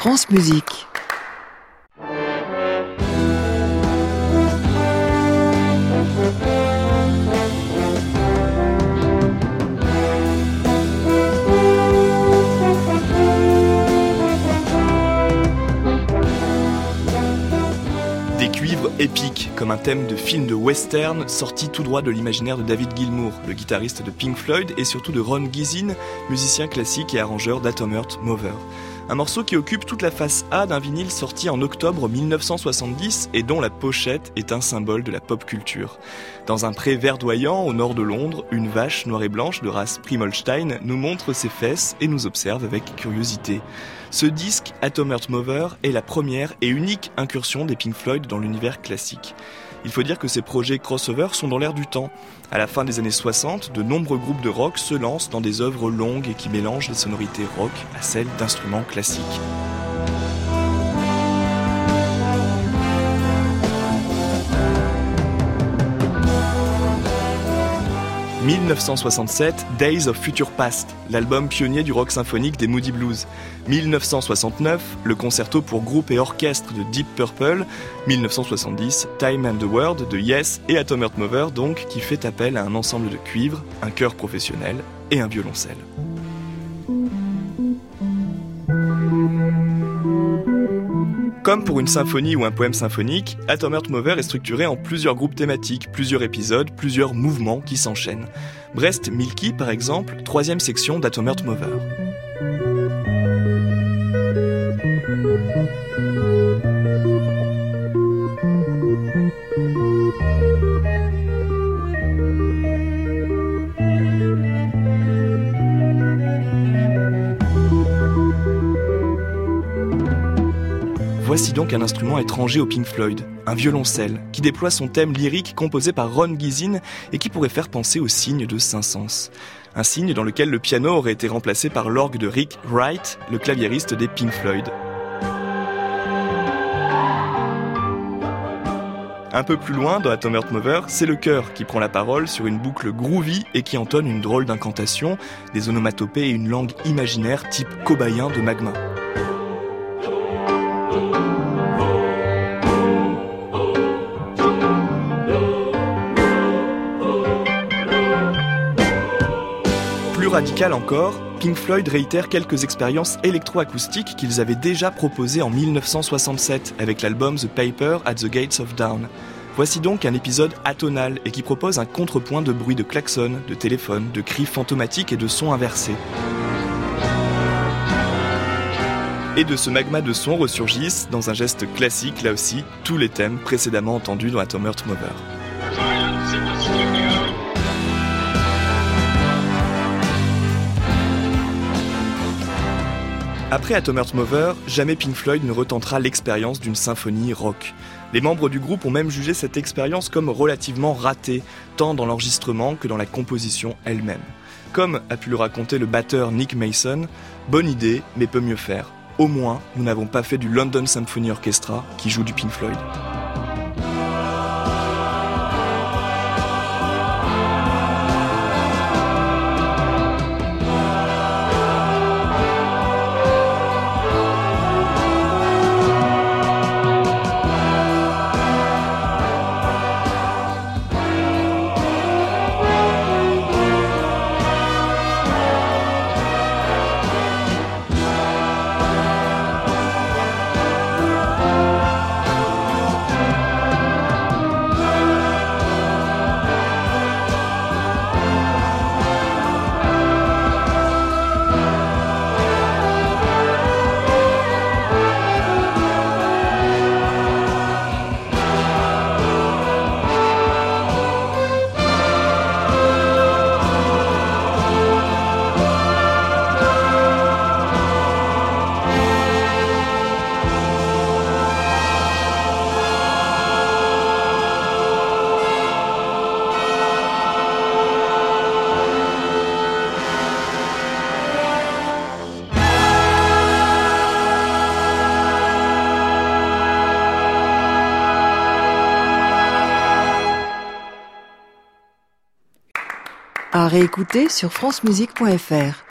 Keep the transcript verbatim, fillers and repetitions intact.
France Musique. Des cuivres épiques, comme un thème de film de western sorti tout droit de l'imaginaire de David Gilmour, le guitariste de Pink Floyd, et surtout de Ron Geesin, musicien classique et arrangeur d'Atom Heart Mover. Un morceau qui occupe toute la face A d'un vinyle sorti en octobre dix-neuf cent soixante-dix et dont la pochette est un symbole de la pop culture. Dans un pré verdoyant au nord de Londres, une vache noire et blanche de race Primolstein nous montre ses fesses et nous observe avec curiosité. Ce disque, Atom Heart Mover, est la première et unique incursion des Pink Floyd dans l'univers classique. Il faut dire que ces projets crossover sont dans l'air du temps. À la fin des années soixante, de nombreux groupes de rock se lancent dans des œuvres longues et qui mélangent les sonorités rock à celles d'instruments classiques. dix-neuf cent soixante-sept, Days of Future Past, l'album pionnier du rock symphonique des Moody Blues. dix-neuf cent soixante-neuf, le concerto pour groupe et orchestre de Deep Purple. dix-neuf cent soixante-dix, Time and the World de Yes et Atom Heart Mover, donc, qui fait appel à un ensemble de cuivres, un chœur professionnel et un violoncelle. Comme pour une symphonie ou un poème symphonique, Atom Heart Mover est structuré en plusieurs groupes thématiques, plusieurs épisodes, plusieurs mouvements qui s'enchaînent. Brest Milky, par exemple, troisième section d'Atom Heart Mover. Voici donc un instrument étranger au Pink Floyd, un violoncelle, qui déploie son thème lyrique composé par Ron Geesin et qui pourrait faire penser au cygne de Saint-Saëns. Un cygne dans lequel le piano aurait été remplacé par l'orgue de Rick Wright, le claviériste des Pink Floyd. Un peu plus loin, dans Atom Heart Mover, c'est le chœur qui prend la parole sur une boucle groovy et qui entonne une drôle d'incantation, des onomatopées et une langue imaginaire type cobayen de Magma. Plus radical encore, Pink Floyd réitère quelques expériences électroacoustiques qu'ils avaient déjà proposées en dix-neuf cent soixante-sept avec l'album The Paper at the Gates of Dawn. Voici donc un épisode atonal et qui propose un contrepoint de bruit de klaxon, de téléphone, de cris fantomatiques et de sons inversés. Et de ce magma de sons ressurgissent, dans un geste classique là aussi, tous les thèmes précédemment entendus dans Atom Heart Mover. Après Atom Heart Mover, jamais Pink Floyd ne retentera l'expérience d'une symphonie rock. Les membres du groupe ont même jugé cette expérience comme relativement ratée, tant dans l'enregistrement que dans la composition elle-même. Comme a pu le raconter le batteur Nick Mason, bonne idée, mais peut mieux faire. Au moins, nous n'avons pas fait du London Symphony Orchestra qui joue du Pink Floyd. À réécouter sur francemusique point f r.